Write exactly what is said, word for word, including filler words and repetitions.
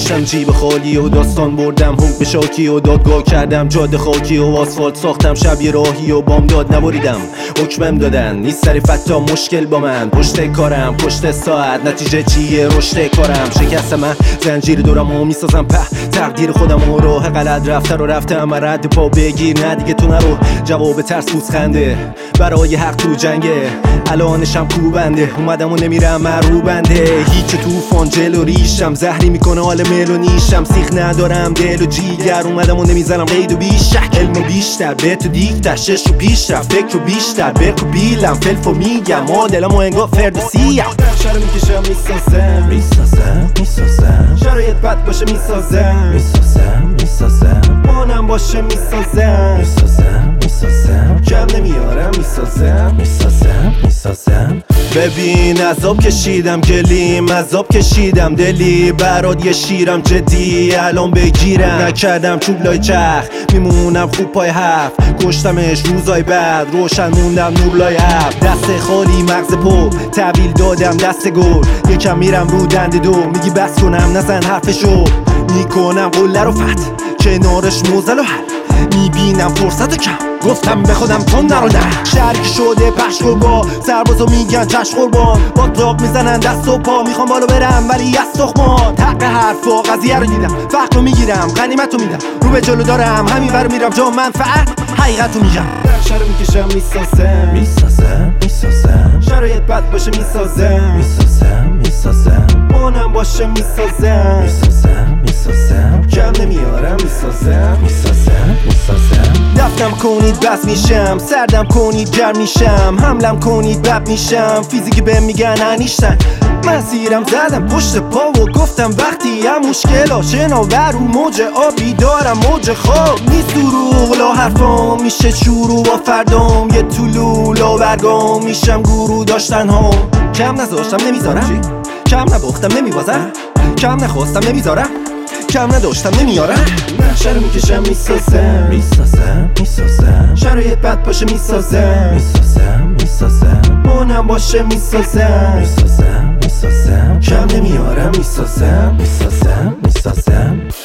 داشتم جیب خالی و داستان بردم حق به شاکی و دادگاه کردم جاده خاکی و آسفالت ساختم شب یه راهی و بام داد نبریدم حکمم دادن نیست سر فتا مشکل با من پشت کارم پشت ساعت نتیجه چیه رشد کارم شکستم من زنجیر دورم و میسازم په تقدیر خودم و راه غلط رفته رو رفتم رد پا بگیر نه دیگه تو نرو جواب ترس پوزخنده برای حق تو جنگه الانشم کوبنده اومدم و نمیرم مروبنده هیچ توفان جل و ریشم زهری میکنه حال مل و نیشم سیخ ندارم دل و جیگر اومدم و نمیزنم قید و بیشک علم و بیشتر به تو دیگتر شش و پیش رفت فکر و بیشتر برک و بیلم فلف و میگم مادلم و انگاه فرد و سیه شرم میکشم میسازم میسازم میسازم شرایط بد باشه میسازم میسازم میسازم مانم باشه میسازم میسازم میسازم کم نمیارم میسازم میسازم میسازم ببین عذاب کشیدم گلیم عذاب کشیدم دلی برات یه شیرم جدی الان بگیرم نکردم چوب لای چرخ میمونم خوب پای هفت کشتمش روزای بعد روشن موندم نور لای هفت دست خالی مغز پر تحویل دادم دست گل یکم میرم رو دنده دو میگی بس کنم نزن حرفشو میکنم قله رو فت کنارش موزل و حل میبینم فرصت کم گفتم به خودم تو نرو نه شرک شده پخش قربا سربازو میگن چشم قربان با داغ میزنن دست و پا میخوام بالا برم ولی از تخمان حق حرفا قضیه رو دیدم فقر رو میگیرم غنیمت رو میدم رو به جلو دارم همین ور میرم جا منفعت حقیقت رو میگم شر میکشم میسازم میسازم میسازم شرایط بد باشه میسازم میسازم میسازم مانم باشه میسازم میسازم میسازم کم نمیارم میسازم میسازم میسازم دفتم کنید بس میشم سردم کنید گرم میشم حملم کنید بب میشم فیزیکی بهم میگن انیشتن مسیرم زدم پشت پا و گفتم وقتی هم مشکل شناور رو موج آبی دارم موج خواب نیست دروغ لا حرفام میشه شروع با فردام یه طولو لا برگام میشم گروه داشتن ها کم نذاشتم نمیذارم کم نباختم نمیبازم کم نخواستم نمیذارم کم نداشتم نمیارم شر میکشم میسازم میسازم میسازم شرایط بد باشه میسازم میسازم میسازم مانم باشه میسازم میسازم میسازم کم نمیارم میسازم میسازم میسازم